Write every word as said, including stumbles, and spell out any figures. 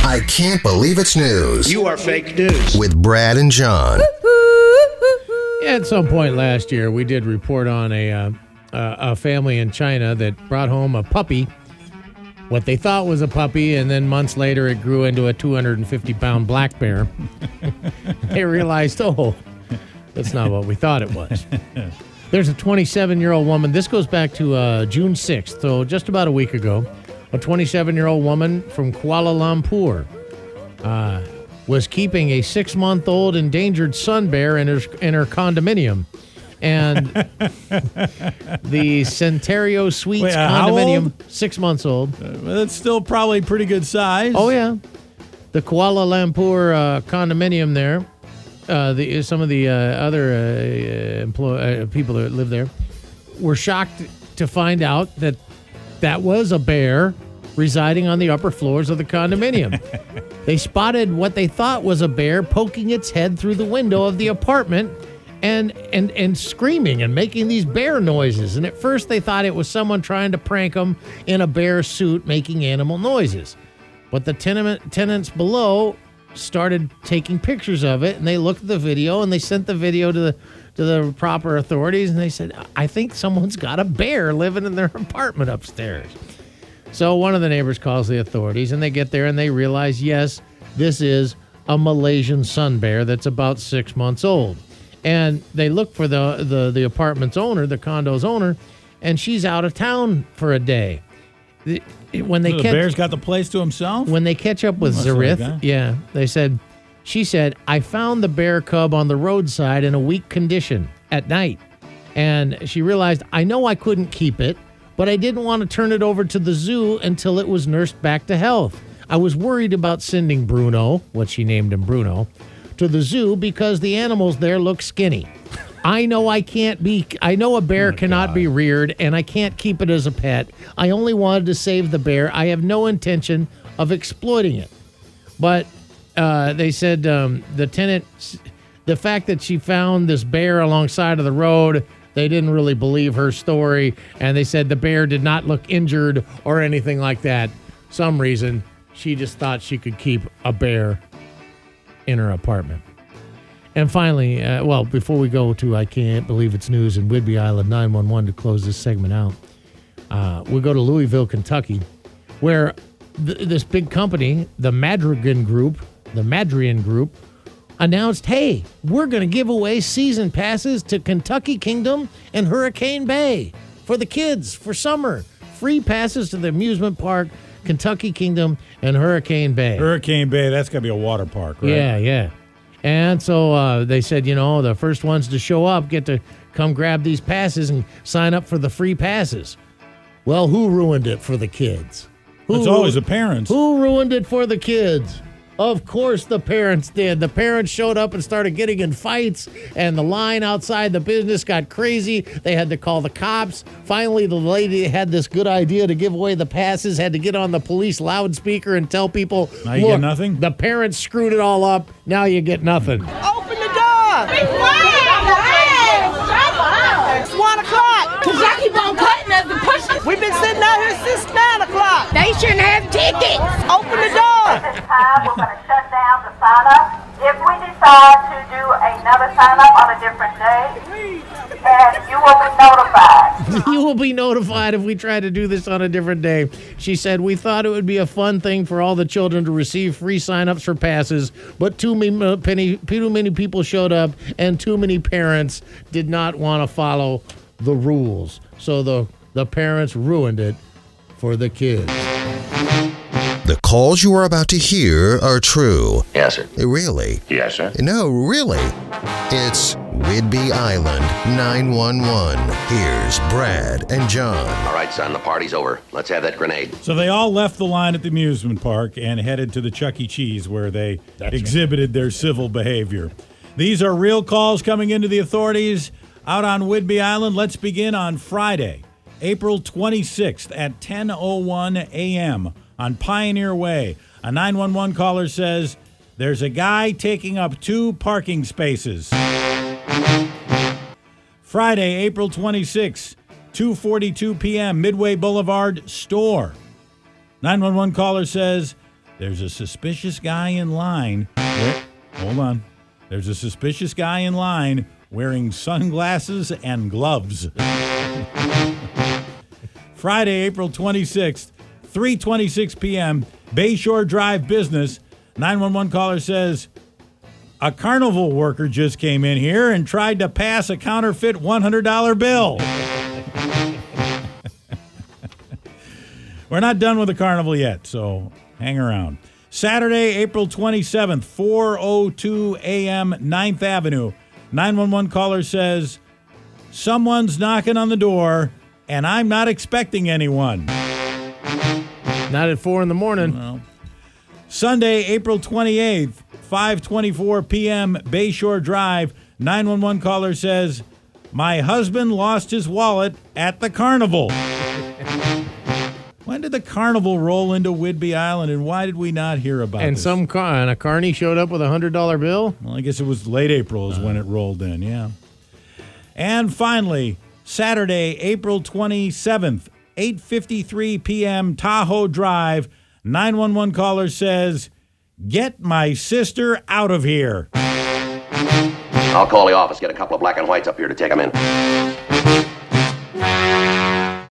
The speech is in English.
I Can't Believe It's News. You are fake news. With Brad and John. At some point last year, we did report on a uh, a family in China that brought home a puppy, what they thought was a puppy, and then months later it grew into a two hundred fifty pound black bear. They realized, oh, that's not what we thought it was. There's a twenty-seven-year-old woman. This goes back to uh, June sixth, so just about a week ago. A twenty-seven-year-old woman from Kuala Lumpur uh, was keeping a six-month-old endangered sun bear in her, in her condominium. And the Centerio Suites Wait, uh, how condominium, old? six months old. Uh, that's still probably pretty good size. Oh, yeah. The Kuala Lumpur uh, condominium there, uh, the, some of the uh, other uh, employ- uh, people that live there were shocked to find out that that was a bear residing on the upper floors of the condominium. They spotted what they thought was a bear poking its head through the window of the apartment and and and screaming and making these bear noises. And at first they thought it was someone trying to prank them in a bear suit making animal noises. But the tenement, tenants below started taking pictures of it, and they looked at the video, and they sent the video to the to the proper authorities, and they said, I think someone's got a bear living in their apartment upstairs. So one of the neighbors calls the authorities, and they get there, and they realize, yes, this is a Malaysian sun bear that's about six months old. And they look for the, the, the apartment's owner, the condo's owner, and she's out of town for a day. The, when they so the catch, bear's got the place to himself? When they catch up with Must have a Zarith, guy. yeah, they said, she said, I found the bear cub on the roadside in a weak condition at night. And she realized, I know I couldn't keep it, but I didn't want to turn it over to the zoo until it was nursed back to health. I was worried about sending Bruno, what she named him Bruno, to the zoo because the animals there look skinny. I know I can't be, I know a bear Oh, cannot God. be reared, and I can't keep it as a pet. I only wanted to save the bear. I have no intention of exploiting it. But uh, they said um, the tenant, the fact that she found this bear alongside of the road, they didn't really believe her story, and they said the bear did not look injured or anything like that. Some reason she just thought she could keep a bear in her apartment. And finally, uh, well, before we go to I Can't Believe It's News and Whidbey Island nine one one to close this segment out, uh, we'll go to Louisville, Kentucky, where th- this big company, the Madrigan Group, the Madrian Group, announced, hey, we're going to give away season passes to Kentucky Kingdom and Hurricane Bay for the kids for summer. Free passes to the amusement park, Kentucky Kingdom and Hurricane Bay. Hurricane Bay, that's got to be a water park, right? Yeah, yeah. And so uh, they said, you know, the first ones to show up get to come grab these passes and sign up for the free passes. Well, who ruined it for the kids? Who It's always the parents. Who ruined it for the kids? Of course the parents did. The parents showed up and started getting in fights, and the line outside the business got crazy. They had to call the cops. Finally, the lady had this good idea to give away the passes, had to get on the police loudspeaker and tell people, Now you get look, nothing? the parents screwed it all up. Now you get nothing. Open the door! Be quiet! It's one o'clock! Cause y'all keep on cutting us and pushing. We've been sitting out here since nine o'clock. They shouldn't have tickets. Open the door! At this time, we're going to shut down the sign-up. If we decide to do another sign-up on a different day, and you will be notified. You will be notified if we try to do this on a different day. She said, we thought it would be a fun thing for all the children to receive free sign-ups for passes, but too many, uh, penny, too many people showed up, and too many parents did not want to follow the rules. So the, the parents ruined it for the kids. The calls you are about to hear are true. Yes, sir. Really? Yes, sir. No, really. It's Whidbey Island nine one one. Here's Brad and John. All right, son, the party's over. Let's have that grenade. So they all left the line at the amusement park and headed to the Chuck E. Cheese where they That's exhibited their civil behavior. These are real calls coming into the authorities out on Whidbey Island. Let's begin on Friday, April twenty-sixth at ten oh one a.m. on Pioneer Way. A nine one one caller says there's a guy taking up two parking spaces. Friday, April twenty-sixth, two forty-two p.m., Midway Boulevard store. nine one one caller says There's a suspicious guy in line. Wait, hold on. There's a suspicious guy in line wearing sunglasses and gloves. Friday, April twenty-sixth, three twenty-six p.m., Bayshore Drive Business. nine one one caller says, a carnival worker just came in here and tried to pass a counterfeit one hundred dollar bill. We're not done with the carnival yet, so hang around. Saturday, April twenty-seventh, four oh two a.m., ninth Avenue. nine one one caller says, someone's knocking on the door, and I'm not expecting anyone. Not at four in the morning. Well, Sunday, April twenty-eighth, five twenty-four p.m., Bayshore Drive. nine one one caller says, my husband lost his wallet at the carnival. When did the carnival roll into Whidbey Island, and why did we not hear about it? And this? some car and a carny showed up with a one hundred dollar bill? Well, I guess it was late April is uh. when it rolled in, yeah. And finally, Saturday, April twenty-seventh, eight fifty-three p.m., Tahoe Drive. nine one one caller says, get my sister out of here. I'll call the office, get a couple of black and whites up here to take them in.